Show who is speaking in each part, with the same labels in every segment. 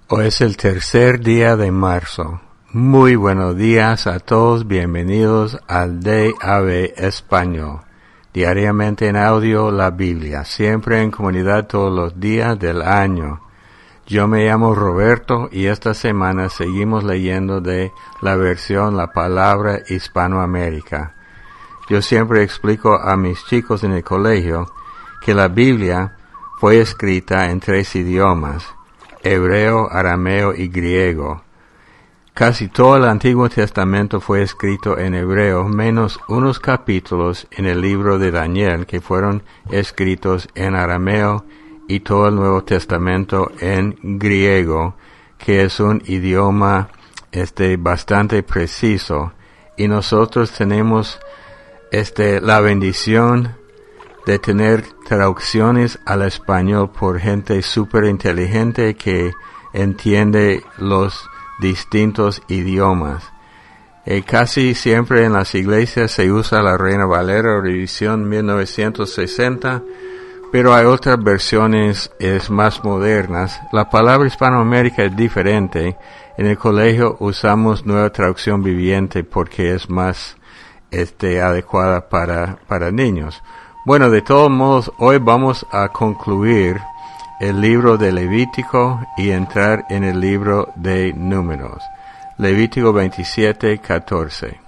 Speaker 1: Hoy es el tercer día de marzo. Muy buenos días a todos, bienvenidos al DAB Español. Diariamente en audio la Biblia, siempre en comunidad todos los días del año. Yo me llamo Roberto y esta semana seguimos leyendo de la versión La Palabra Hispanoamérica. Yo siempre explico a mis chicos en el colegio que la Biblia fue escrita en 3 idiomas: hebreo, arameo y griego. Casi todo el Antiguo Testamento fue escrito en hebreo, menos unos capítulos en el libro de Daniel que fueron escritos en arameo, y todo el Nuevo Testamento en griego, que es un idioma bastante preciso. Y nosotros tenemos la bendición de tener traducciones al español por gente súper inteligente que entiende los distintos idiomas. Casi siempre en las iglesias se usa la Reina Valera Revisión 1960, pero hay otras versiones más modernas. La palabra Hispanoamérica es diferente. En el colegio usamos Nueva Traducción Viviente porque es más adecuada para niños. Bueno, de todos modos, hoy vamos a concluir el libro de Levítico y entrar en el libro de Números. Levítico 27:14.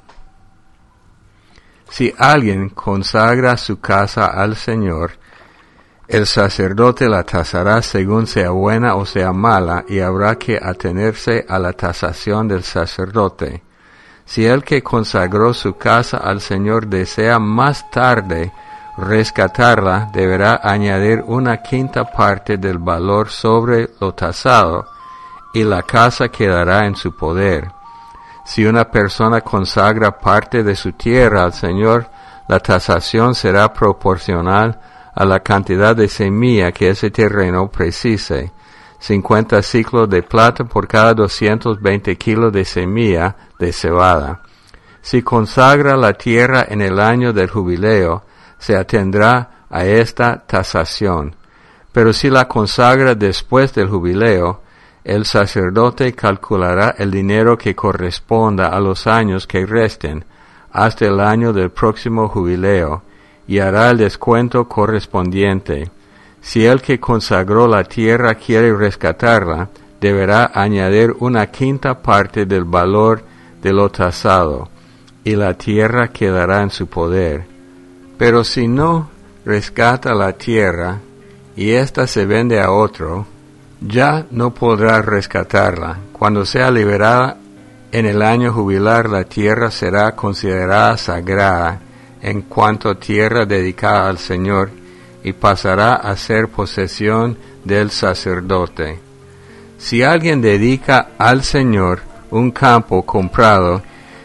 Speaker 1: Si alguien consagra su casa al Señor, el sacerdote la tasará según sea buena o sea mala, y habrá que atenerse a la tasación del sacerdote. Si el que consagró su casa al Señor desea más tarde rescatarla, deberá añadir 1/5 parte del valor sobre lo tasado, y la casa quedará en su poder. Si una persona consagra parte de su tierra al Señor, la tasación será proporcional a la cantidad de semilla que ese terreno precise: 50 siclos de plata por cada 220 kilos de semilla de cebada. Si consagra la tierra en el año del jubileo, se atendrá a esta tasación. Pero si la consagra después del jubileo, el sacerdote calculará el dinero que corresponda a los años que resten hasta el año del próximo jubileo, y hará el descuento correspondiente. Si el que consagró la tierra quiere rescatarla, deberá añadir 1/5 parte del valor de lo tasado, y la tierra quedará en su poder. Pero si no rescata la tierra, y ésta se vende a otro, ya no podrá rescatarla. Cuando sea liberada en el año jubilar, la tierra será considerada sagrada en cuanto tierra dedicada al Señor, y pasará a ser posesión del sacerdote. Si alguien dedica al Señor un campo comprado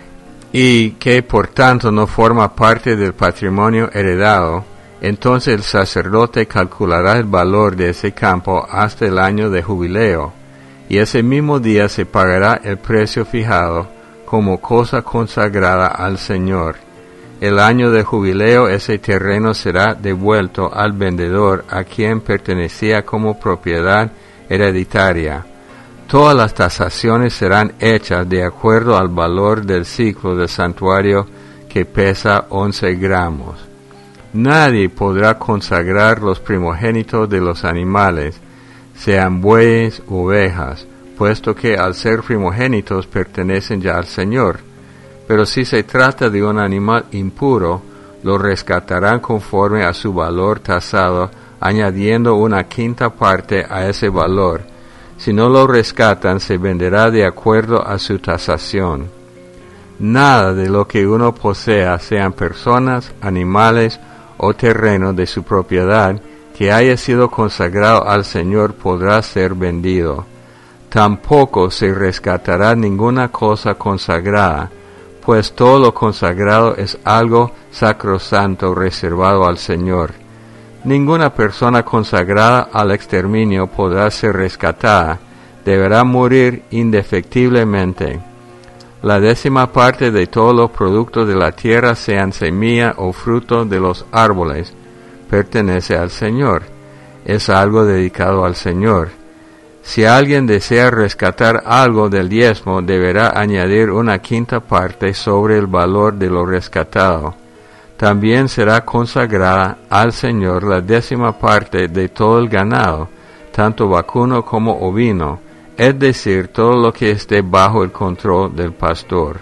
Speaker 1: y que por tanto no forma parte del patrimonio heredado, entonces el sacerdote calculará el valor de ese campo hasta el año de jubileo, y ese mismo día se pagará el precio fijado como cosa consagrada al Señor. El año de jubileo ese terreno será devuelto al vendedor a quien pertenecía como propiedad hereditaria. Todas las tasaciones serán hechas de acuerdo al valor del ciclo del santuario, que pesa 11 gramos. Nadie podrá consagrar los primogénitos de los animales, sean bueyes u ovejas, puesto que al ser primogénitos pertenecen ya al Señor. Pero si se trata de un animal impuro, lo rescatarán conforme a su valor tasado, añadiendo 1/5 parte a ese valor. Si no lo rescatan, se venderá de acuerdo a su tasación. Nada de lo que uno posea, sean personas, animales o terreno de su propiedad, que haya sido consagrado al Señor, podrá ser vendido. Tampoco se rescatará ninguna cosa consagrada, pues todo lo consagrado es algo sacrosanto reservado al Señor. Ninguna persona consagrada al exterminio podrá ser rescatada, deberá morir indefectiblemente. La 10ª parte de todos los productos de la tierra, sean semilla o fruto de los árboles, pertenece al Señor. Es algo dedicado al Señor. Si alguien desea rescatar algo del diezmo, deberá añadir 1/5 parte sobre el valor de lo rescatado. También será consagrada al Señor la 10ª parte de todo el ganado, tanto vacuno como ovino, es decir, todo lo que esté bajo el control del pastor.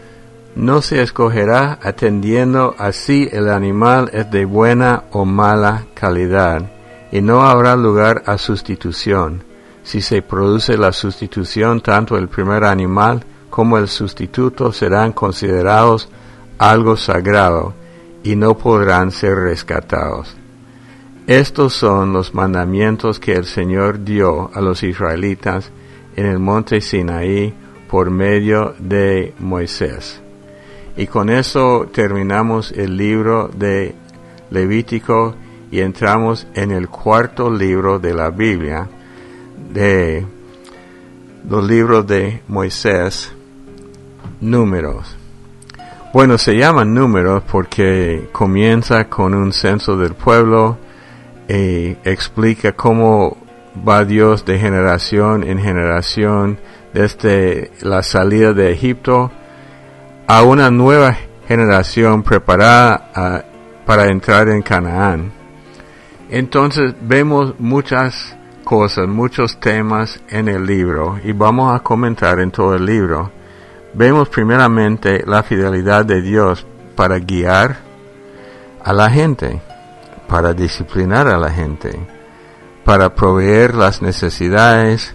Speaker 1: No se escogerá atendiendo a si el animal es de buena o mala calidad, y no habrá lugar a sustitución. Si se produce la sustitución, tanto el primer animal como el sustituto serán considerados algo sagrado y no podrán ser rescatados. Estos son los mandamientos que el Señor dio a los israelitas en el monte Sinaí por medio de Moisés. Y con eso terminamos el libro de Levítico y entramos en el 4º libro de la Biblia, de los libros de Moisés, Números. Bueno, se llaman Números porque comienza con un censo del pueblo y explica cómo va Dios de generación en generación desde la salida de Egipto a una nueva generación preparada para entrar en Canaán. Entonces vemos muchas cosas, muchos temas en el libro y vamos a comentar en todo el libro. Vemos primeramente la fidelidad de Dios para guiar a la gente, para disciplinar a la gente, para proveer las necesidades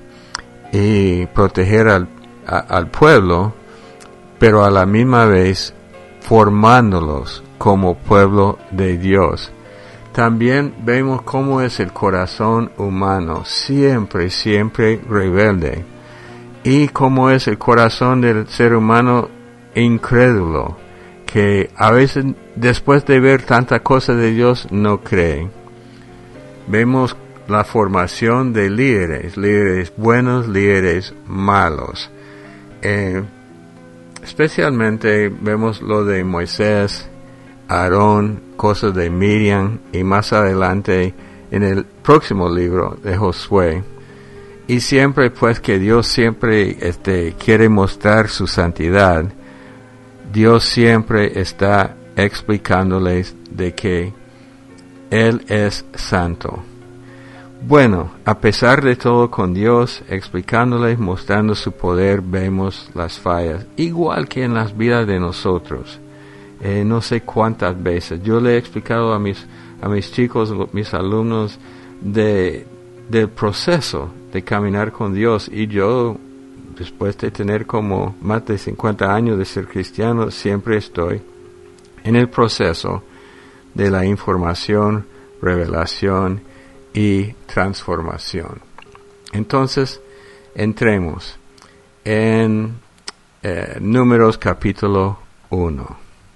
Speaker 1: y proteger al pueblo, pero a la misma vez formándolos como pueblo de Dios. También vemos cómo es el corazón humano, siempre rebelde, y cómo es el corazón del ser humano incrédulo, que a veces después de ver tanta cosa de Dios no cree. Vemos la formación de líderes buenos, líderes malos. Especialmente vemos lo de Moisés, Aarón, cosas de Miriam y más adelante en el próximo libro de Josué. Y siempre pues que Dios siempre quiere mostrar su santidad, Dios siempre está explicándoles de que Él es santo. Bueno, a pesar de todo con Dios, explicándoles, mostrando su poder, vemos las fallas, igual que en las vidas de nosotros. No sé cuántas veces. Yo le he explicado a mis chicos, mis alumnos, del proceso de caminar con Dios. Y yo, después de tener como más de 50 años de ser cristiano, siempre estoy en el proceso de la información, revelación y transformación. Entonces, entremos en Números capítulo 1.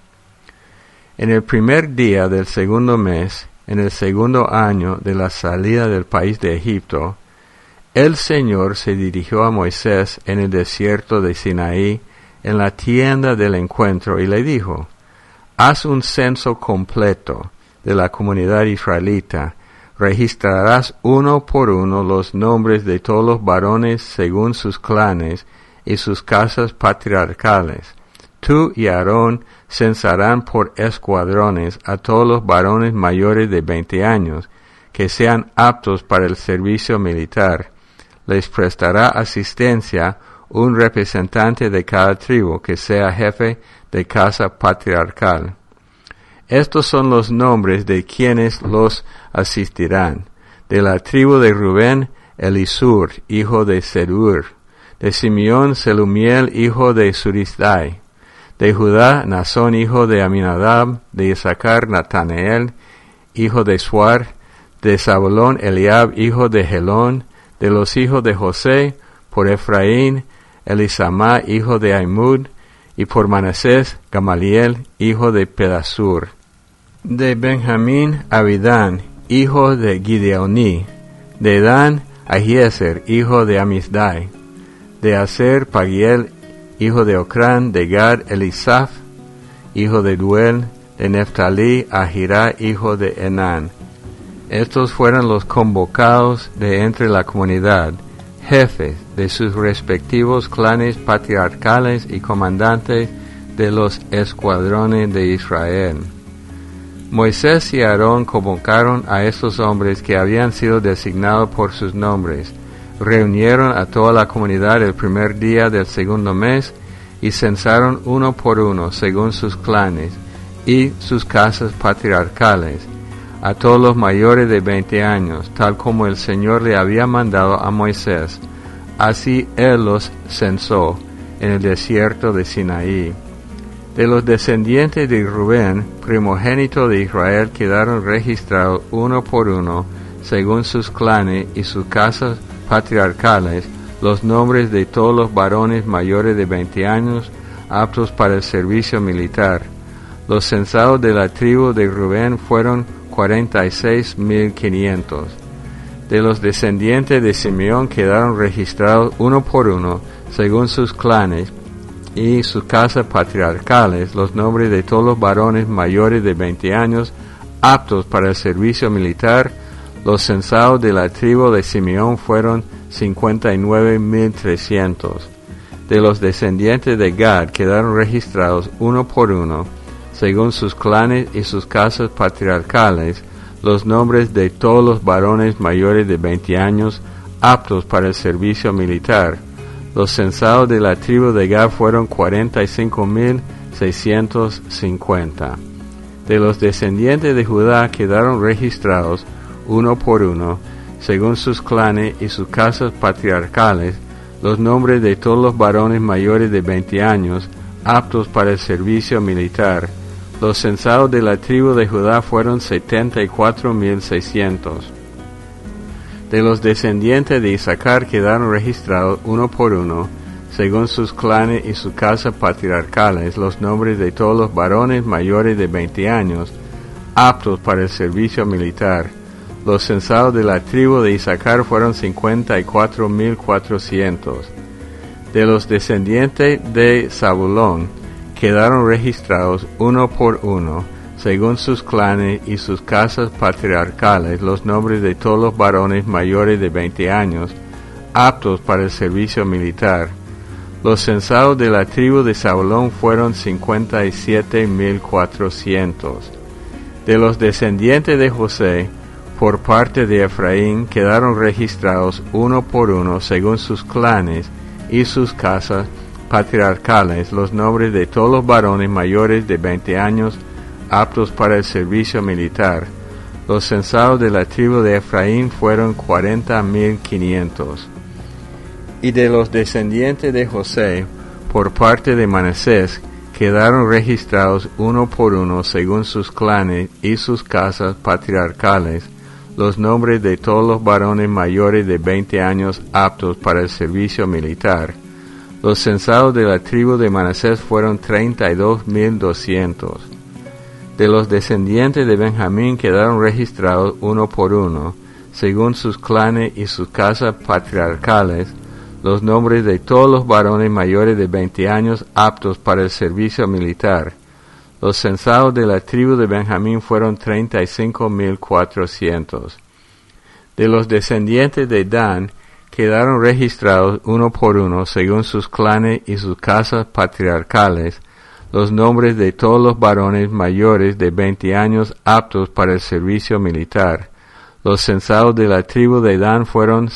Speaker 1: En el primer día del segundo mes, en el segundo año de la salida del país de Egipto, el Señor se dirigió a Moisés en el desierto de Sinaí, en la tienda del encuentro, y le dijo: haz un censo completo de la comunidad israelita. Registrarás uno por uno los nombres de todos los varones según sus clanes y sus casas patriarcales. Tú y Aarón censarán por escuadrones a todos los varones mayores de 20 años, que sean aptos para el servicio militar. Les prestará asistencia un representante de cada tribu, que sea jefe de casa patriarcal. Estos son los nombres de quienes los asistirán. De la tribu de Rubén, Elisur, hijo de Sedur. De Simeón, Selumiel, hijo de Surisdai. De Judá, Nazón, hijo de Aminadab. De Isaacar, Nataneel, hijo de Suar. De Zabulón, Eliab, hijo de Helón. De los hijos de José, por Efraín, Elisamá, hijo de Aimud. Y por Manasés, Gamaliel, hijo de Pedasur. De Benjamín, Abidán, hijo de Gideoní. De Dan, Ahieser, hijo de Amisdai. De Aser, Pagiel, hijo de Ocrán. De Gad, Elisaf, hijo de Duel. De Neftalí, Ahirá, hijo de Enán. Estos fueron los convocados de entre la comunidad, jefes de sus respectivos clanes patriarcales y comandantes de los escuadrones de Israel. Moisés y Aarón convocaron a estos hombres que habían sido designados por sus nombres, reunieron a toda la comunidad el primer día del segundo mes y censaron uno por uno según sus clanes y sus casas patriarcales, a todos los mayores de 20 años, tal como el Señor le había mandado a Moisés. Así él los censó en el desierto de Sinaí. De los descendientes de Rubén, primogénito de Israel, quedaron registrados uno por uno, según sus clanes y sus casas patriarcales, los nombres de todos los varones mayores de 20 años, aptos para el servicio militar. Los censados de la tribu de Rubén fueron 46,500. De los descendientes de Simeón quedaron registrados uno por uno, según sus clanes y sus casas patriarcales, los nombres de todos los varones mayores de 20 años, aptos para el servicio militar. Los censados de la tribu de Simeón fueron 59,300. De los descendientes de Gad quedaron registrados uno por uno, según sus clanes y sus casas patriarcales, los nombres de todos los varones mayores de 20 años, aptos para el servicio militar. Los censados de la tribu de Gad fueron 45,650. De los descendientes de Judá quedaron registrados uno por uno, según sus clanes y sus casas patriarcales, los nombres de todos los varones mayores de 20 años, aptos para el servicio militar. Los censados de la tribu de Judá fueron 74,600. De los descendientes de Isaacar quedaron registrados uno por uno, según sus clanes y sus casas patriarcales, los nombres de todos los varones mayores de 20 años, aptos para el servicio militar. Los censados de la tribu de Isaacar fueron 54,400. De los descendientes de Zabulón quedaron registrados uno por uno, según sus clanes y sus casas patriarcales, los nombres de todos los varones mayores de 20 años, aptos para el servicio militar. Los censados de la tribu de Zabulón fueron 57,400. De los descendientes de José, por parte de Efraín, quedaron registrados uno por uno, según sus clanes y sus casas patriarcales, los nombres de todos los varones mayores de 20 años, aptos para el servicio militar. Los censados de la tribu de Efraín fueron 40,500. Y de los descendientes de José, por parte de Manasés, quedaron registrados uno por uno, según sus clanes y sus casas patriarcales, los nombres de todos los varones mayores de 20 años, aptos para el servicio militar. Los censados de la tribu de Manasés fueron 32,200. De los descendientes de Benjamín quedaron registrados uno por uno, según sus clanes y sus casas patriarcales, los nombres de todos los varones mayores de 20 años, aptos para el servicio militar. Los censados de la tribu de Benjamín fueron 35,400. De los descendientes de Dan quedaron registrados uno por uno, según sus clanes y sus casas patriarcales, los nombres de todos los varones mayores de 20 años, aptos para el servicio militar. Los censados de la tribu de Dan fueron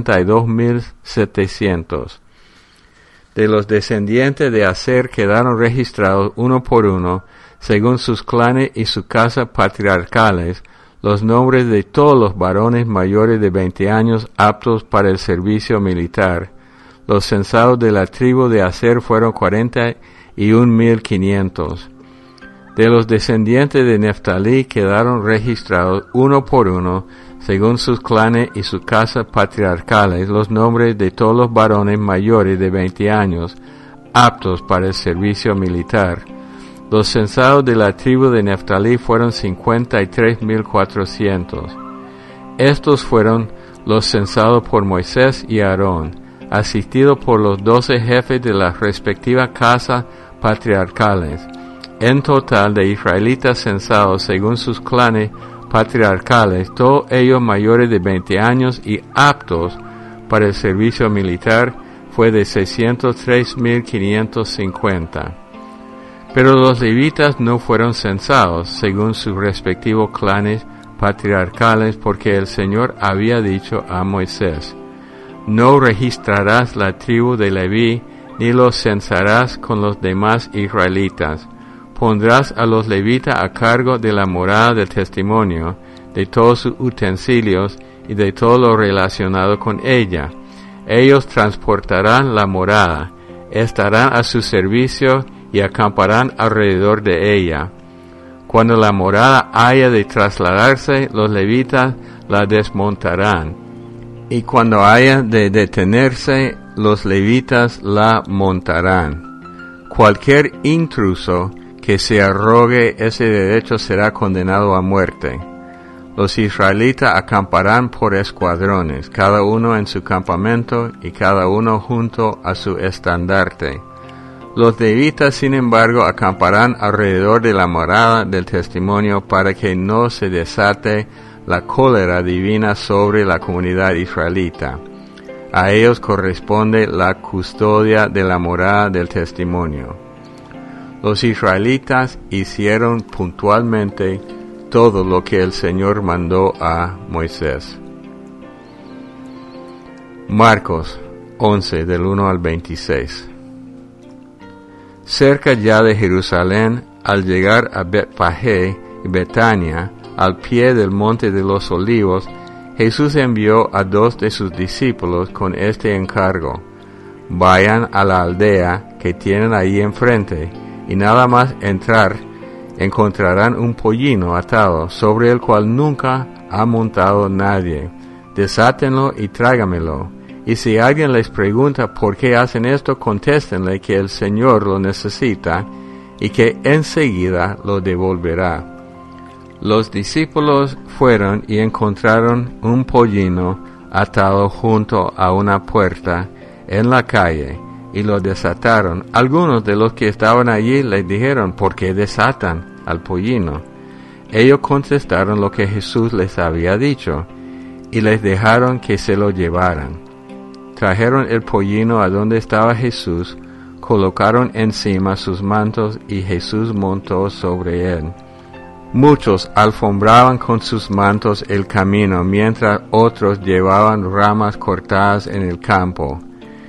Speaker 1: 62,700. De los descendientes de Aser quedaron registrados uno por uno, según sus clanes y sus casas patriarcales, los nombres de todos los varones mayores de 20 años, aptos para el servicio militar. Los censados de la tribu de Aser fueron 41,500. De los descendientes de Neftalí quedaron registrados uno por uno, según sus clanes y sus casas patriarcales, los nombres de todos los varones mayores de 20 años, aptos para el servicio militar. Los censados de la tribu de Neftalí fueron 53,400. Estos fueron los censados por Moisés y Aarón, asistidos por los 12 jefes de las respectivas casas patriarcales. En total de israelitas censados según sus clanes patriarcales, todos ellos mayores de 20 años y aptos para el servicio militar fue de 603,550. Pero los levitas no fueron censados según sus respectivos clanes patriarcales, porque el Señor había dicho a Moisés: no registrarás la tribu de Leví, ni los censarás con los demás israelitas. Pondrás a los levitas a cargo de la morada del testimonio, de todos sus utensilios y de todo lo relacionado con ella. Ellos transportarán la morada, estarán a su servicio y acamparán alrededor de ella. Cuando la morada haya de trasladarse, los levitas la desmontarán, y cuando haya de detenerse, los levitas la montarán. Cualquier intruso que se arrogue ese derecho será condenado a muerte. Los israelitas acamparán por escuadrones, cada uno en su campamento y cada uno junto a su estandarte. Los levitas, sin embargo, acamparán alrededor de la morada del testimonio para que no se desate la cólera divina sobre la comunidad israelita. A ellos corresponde la custodia de la morada del testimonio. Los israelitas hicieron puntualmente todo lo que el Señor mandó a Moisés. Marcos 11, del 1 al 26. Cerca ya de Jerusalén, al llegar a Betfagé y Betania, al pie del monte de los Olivos, Jesús envió a 2 de sus discípulos con este encargo: vayan a la aldea que tienen ahí enfrente, y nada más entrar, encontrarán un pollino atado, sobre el cual nunca ha montado nadie. Desátenlo y tráigamelo. Y si alguien les pregunta por qué hacen esto, contéstenle que el Señor lo necesita y que enseguida lo devolverá. Los discípulos fueron y encontraron un pollino atado junto a una puerta en la calle, y lo desataron. Algunos de los que estaban allí les dijeron: ¿por qué desatan al pollino? Ellos contestaron lo que Jesús les había dicho, y les dejaron que se lo llevaran. Trajeron el pollino a donde estaba Jesús, colocaron encima sus mantos y Jesús montó sobre él. Muchos alfombraban con sus mantos el camino, mientras otros llevaban ramas cortadas en el campo.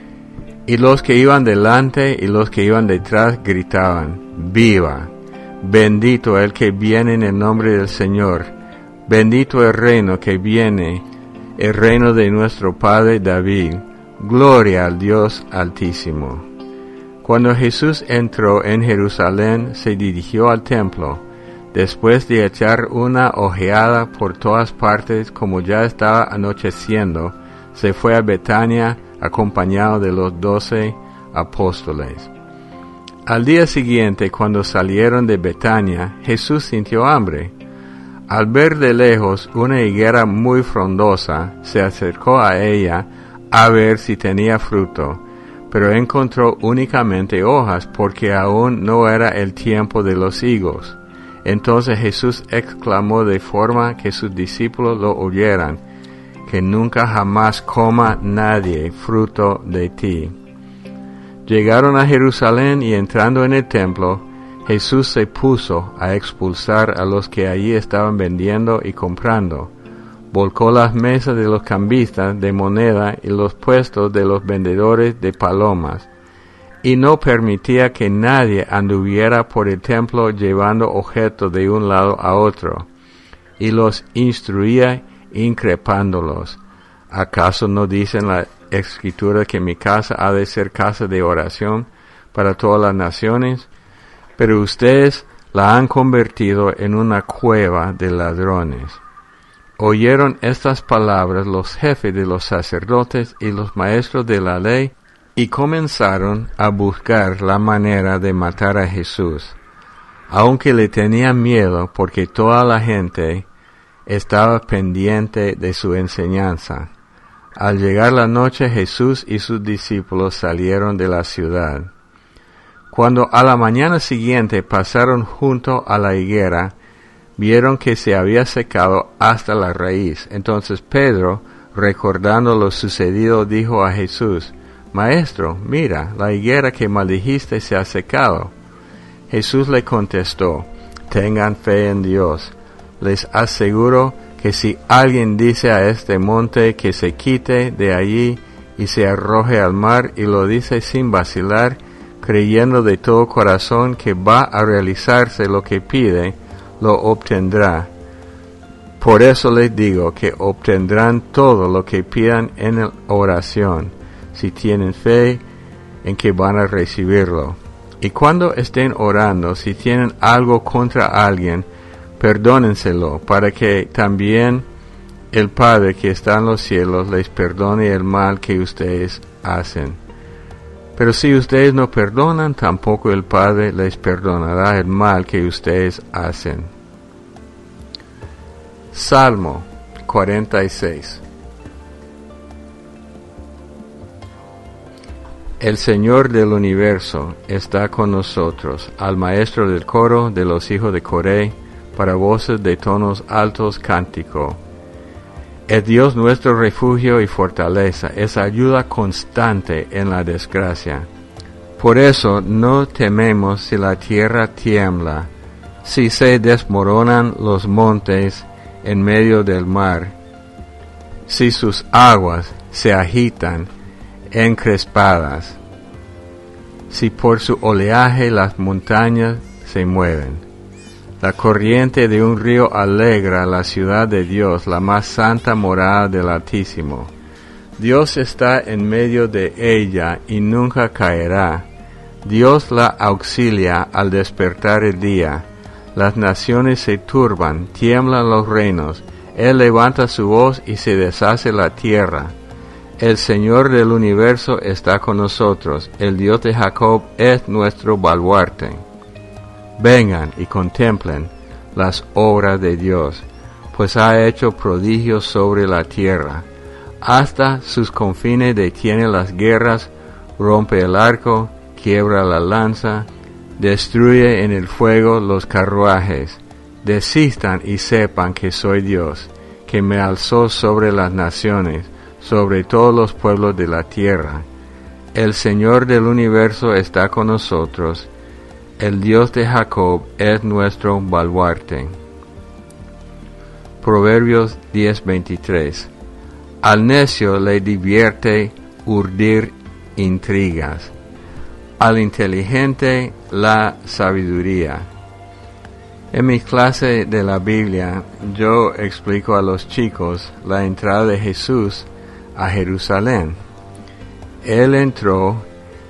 Speaker 1: Y los que iban delante y los que iban detrás gritaban: ¡viva! Bendito el que viene en el nombre del Señor. Bendito el reino que viene, el reino de nuestro Padre David. Gloria al Dios Altísimo. Cuando Jesús entró en Jerusalén, se dirigió al templo. Después de echar una ojeada por todas partes, como ya estaba anocheciendo, se fue a Betania acompañado de los 12 apóstoles. Al día siguiente, cuando salieron de Betania, Jesús sintió hambre. Al ver de lejos una higuera muy frondosa, se acercó a ella a ver si tenía fruto, pero encontró únicamente hojas, porque aún no era el tiempo de los higos. Entonces Jesús exclamó de forma que sus discípulos lo oyeran: que nunca jamás coma nadie fruto de ti. Llegaron a Jerusalén y entrando en el templo, Jesús se puso a expulsar a los que allí estaban vendiendo y comprando. Volcó las mesas de los cambistas de moneda y los puestos de los vendedores de palomas, y no permitía que nadie anduviera por el templo llevando objetos de un lado a otro, y los instruía increpándolos: ¿acaso no dicen la Escritura que mi casa ha de ser casa de oración para todas las naciones? Pero ustedes la han convertido en una cueva de ladrones. Oyeron estas palabras los jefes de los sacerdotes y los maestros de la ley, y comenzaron a buscar la manera de matar a Jesús, aunque le tenían miedo, porque toda la gente estaba pendiente de su enseñanza. Al llegar la noche, Jesús y sus discípulos salieron de la ciudad. Cuando a la mañana siguiente pasaron junto a la higuera, vieron que se había secado hasta la raíz. Entonces Pedro, recordando lo sucedido, dijo a Jesús: Maestro, mira, la higuera que maldijiste se ha secado. Jesús le contestó: Tengan fe en Dios. Les aseguro que si alguien dice a este monte que se quite de allí y se arroje al mar, y lo dice sin vacilar, creyendo de todo corazón que va a realizarse lo que pide, lo obtendrá. Por eso les digo que obtendrán todo lo que pidan en oración, si tienen fe en que van a recibirlo. Y cuando estén orando, si tienen algo contra alguien, perdónenselo, para que también el Padre que está en los cielos les perdone el mal que ustedes hacen. Pero si ustedes no perdonan, tampoco el Padre les perdonará el mal que ustedes hacen. Salmo 46. El Señor del universo está con nosotros. Al maestro del coro de los hijos de Coré, para voces de tonos altos cántico. Es Dios nuestro refugio y fortaleza, es ayuda constante en la desgracia. Por eso no tememos si la tierra tiembla, si se desmoronan los montes en medio del mar, si sus aguas se agitan encrespadas, si por su oleaje las montañas se mueven. La corriente de un río alegra la ciudad de Dios, la más santa morada del Altísimo. Dios está en medio de ella y nunca caerá. Dios la auxilia al despertar el día. Las naciones se turban, tiemblan los reinos. Él levanta su voz y se deshace la tierra. El Señor del universo está con nosotros. El Dios de Jacob es nuestro baluarte. Vengan y contemplen las obras de Dios, pues ha hecho prodigios sobre la tierra. Hasta sus confines detiene las guerras, rompe el arco, quiebra la lanza, destruye en el fuego los carruajes. Desistan y sepan que soy Dios, que me alzó sobre las naciones, sobre todos los pueblos de la tierra. El Señor del universo está con nosotros. El Dios de Jacob es nuestro baluarte. Proverbios 10:23. Al necio le divierte urdir intrigas, al inteligente la sabiduría. En mi clase de la Biblia, yo explico a los chicos la entrada de Jesús a Jerusalén. Él entró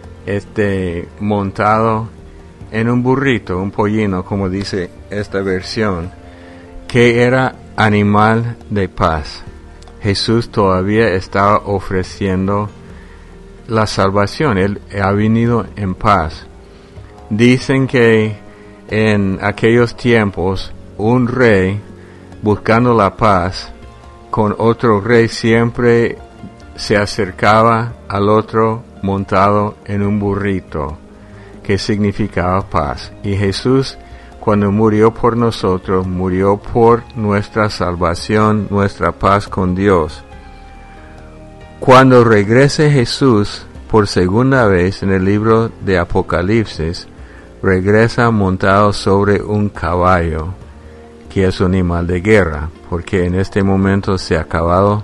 Speaker 1: montado en un burrito, un pollino, como dice esta versión, que era animal de paz. Jesús todavía estaba ofreciendo la salvación. Él ha venido en paz. Dicen que en aquellos tiempos un rey, buscando la paz con otro rey, siempre se acercaba al otro montado en un burrito, que significaba paz. Y Jesús, cuando murió por nosotros, murió por nuestra salvación, nuestra paz con Dios. Cuando regrese Jesús por segunda vez en el libro de Apocalipsis, regresa montado sobre un caballo, que es un animal de guerra, porque en este momento se ha acabado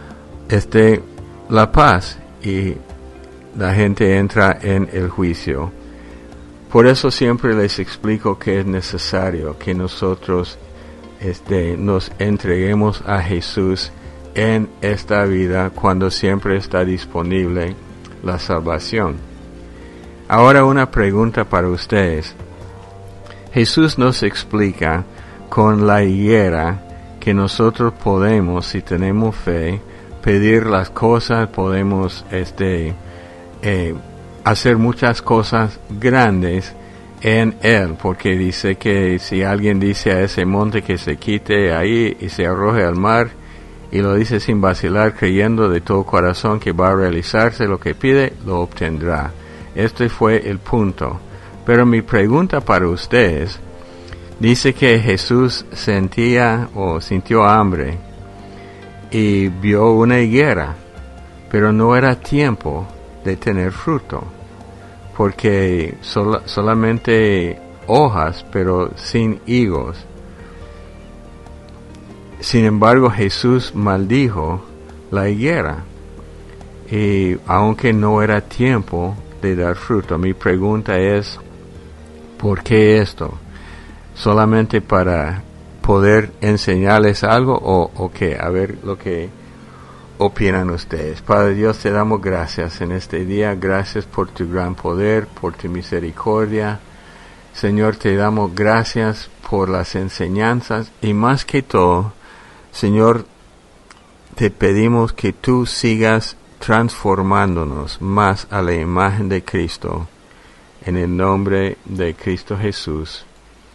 Speaker 1: la paz y la gente entra en el juicio. Por eso siempre les explico que es necesario que nosotros nos entreguemos a Jesús en esta vida, cuando siempre está disponible la salvación. Ahora una pregunta para ustedes. Jesús nos explica con la higuera que nosotros podemos, si tenemos fe, pedir las cosas, podemos hacer muchas cosas grandes en Él, porque dice que si alguien dice a ese monte que se quite ahí y se arroje al mar, y lo dice sin vacilar, creyendo de todo corazón que va a realizarse lo que pide, lo obtendrá. Este fue el punto. Pero mi pregunta para ustedes, dice que Jesús sintió hambre, y vio una higuera, pero no era tiempo de tener fruto, porque solamente hojas, pero sin higos. Sin embargo, Jesús maldijo la higuera, y aunque no era tiempo de dar fruto. Mi pregunta es, ¿por qué esto? ¿Solamente para poder enseñarles algo o qué? A ver lo que opinan ustedes. Padre Dios, te damos gracias en este día. Gracias por tu gran poder, por tu misericordia. Señor, te damos gracias por las enseñanzas y más que todo, Señor, te pedimos que tú sigas transformándonos más a la imagen de Cristo, en el nombre de Cristo Jesús.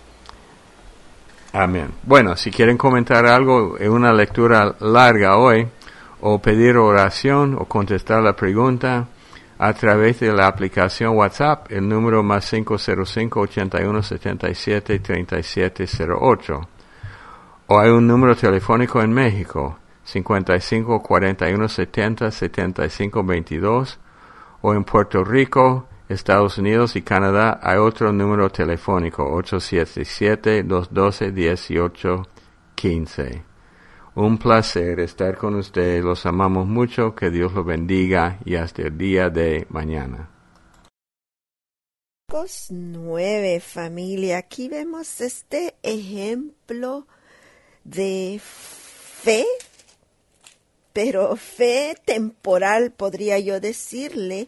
Speaker 1: Amén. Bueno, si quieren comentar algo en una lectura larga hoy, o pedir oración, o contestar la pregunta, a través de la aplicación WhatsApp, el número más 505-8177-3708. O hay un número telefónico en México, 55-4170-7522, o en Puerto Rico, Estados Unidos y Canadá hay otro número telefónico, 877-212-1815. Un placer estar con ustedes, los amamos mucho, que Dios los bendiga y hasta el día de mañana.
Speaker 2: Marcos 9, familia, aquí vemos este ejemplo de fe, pero fe temporal, podría yo decir,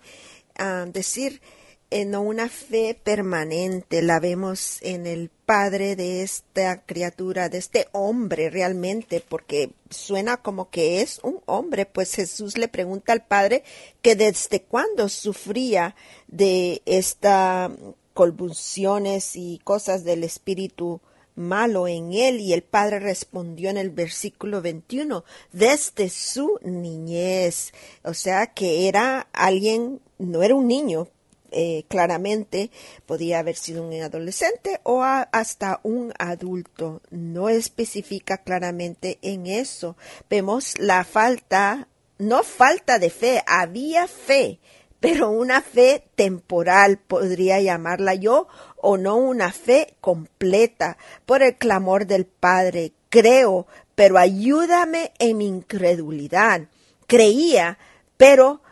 Speaker 2: no una fe permanente. La vemos en el padre de esta criatura, de este hombre realmente, porque suena como que es un hombre, pues Jesús le pregunta al padre que desde cuándo sufría de estas convulsiones y cosas del espíritu malo en él, y el padre respondió en el versículo 21, desde su niñez. O sea que era alguien, no era un niño, claramente podía haber sido un adolescente o hasta un adulto. No especifica claramente en eso. Vemos la falta, no falta de fe, había fe, pero una fe temporal, podría llamarla yo, o no una fe completa, por el clamor del Padre. Creo, pero ayúdame en mi incredulidad. Creía, pero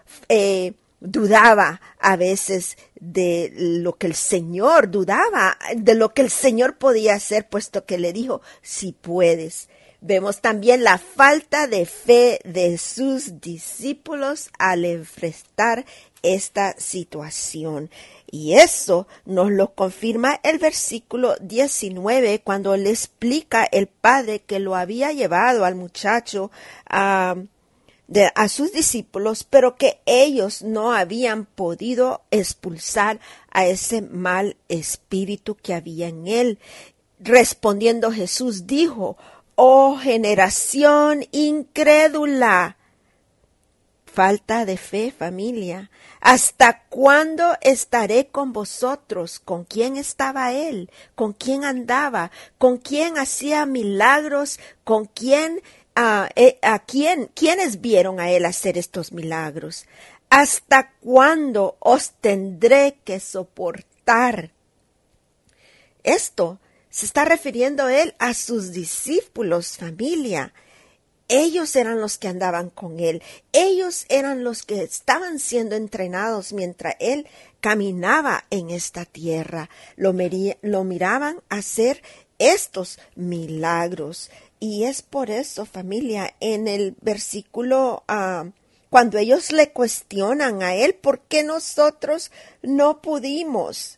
Speaker 2: dudaba a veces de lo que el Señor, dudaba de lo que el Señor podía hacer, puesto que le dijo, si puedes. Vemos también la falta de fe de sus discípulos al enfrentar esta situación. Y eso nos lo confirma el versículo 19, cuando le explica el padre que lo había llevado al muchacho a sus discípulos, pero que ellos no habían podido expulsar a ese mal espíritu que había en él. Respondiendo Jesús dijo, oh generación incrédula, falta de fe, familia, ¿hasta cuándo estaré con vosotros? ¿Con quién estaba él? ¿Con quién andaba? ¿Con quién hacía milagros? ¿Con quién ¿quiénes vieron a él hacer estos milagros? ¿Hasta cuándo os tendré que soportar? Esto se está refiriendo él a sus discípulos, familia. Ellos eran los que andaban con él. Ellos eran los que estaban siendo entrenados mientras él caminaba en esta tierra. Lo miraban hacer estos milagros. Y es por eso, familia, en el versículo, cuando ellos le cuestionan a él, ¿por qué nosotros no pudimos?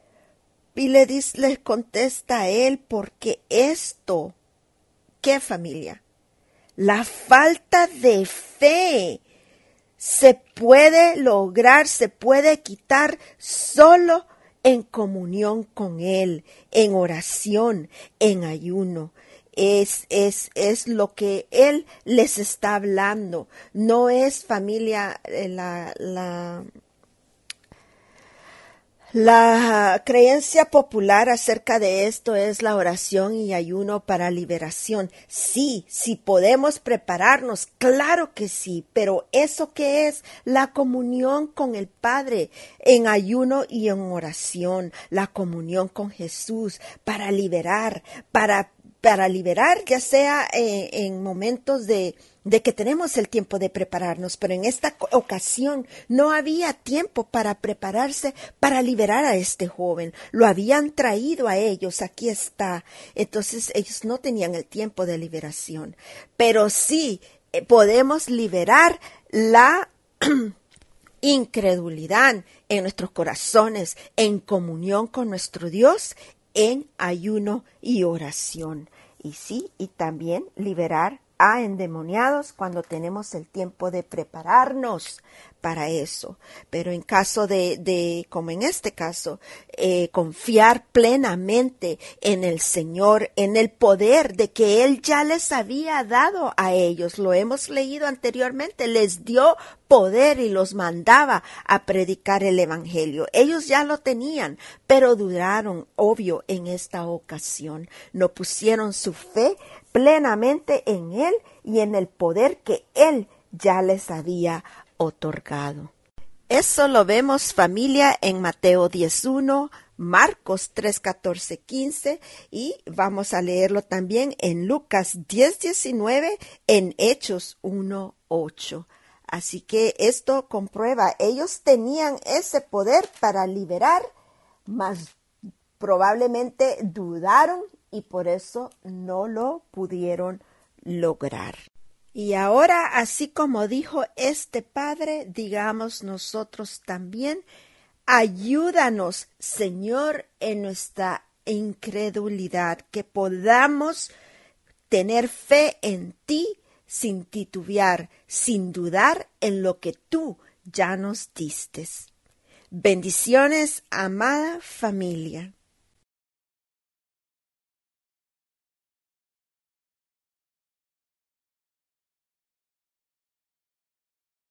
Speaker 2: Y les contesta a él, porque esto, ¿qué, familia? La falta de fe se puede lograr, se puede quitar solo en comunión con él, en oración, en ayuno. Es lo que él les está hablando. No es, familia, La creencia popular acerca de esto es la oración y ayuno para liberación. Sí, sí podemos prepararnos, claro que sí, pero ¿eso qué es? La comunión con el Padre en ayuno y en oración, la comunión con Jesús para liberar, para liberar, ya sea en momentos de que tenemos el tiempo de prepararnos, pero en esta ocasión no había tiempo para prepararse para liberar a este joven. Lo habían traído a ellos, aquí está. Entonces ellos no tenían el tiempo de liberación, pero sí podemos liberar la incredulidad en nuestros corazones, en comunión con nuestro Dios, en ayuno y oración. Y sí, y también liberar a endemoniados cuando tenemos el tiempo de prepararnos para eso. Pero en caso de como en este caso, confiar plenamente en el Señor, en el poder de que Él ya les había dado a ellos. Lo hemos leído anteriormente, les dio poder y los mandaba a predicar el Evangelio. Ellos ya lo tenían, pero dudaron, obvio, en esta ocasión. No pusieron su fe plenamente en Él y en el poder que Él ya les había otorgado. Eso lo vemos, familia, en Mateo 10:1, Marcos 3:14-15 y vamos a leerlo también en Lucas 10:19, en Hechos 1:8. Así que esto comprueba, ellos tenían ese poder para liberar, mas probablemente dudaron y por eso no lo pudieron lograr. Y ahora, así como dijo este Padre, digamos nosotros también, ayúdanos, Señor, en nuestra incredulidad, que podamos tener fe en ti sin titubear, sin dudar en lo que tú ya nos diste. Bendiciones, amada familia.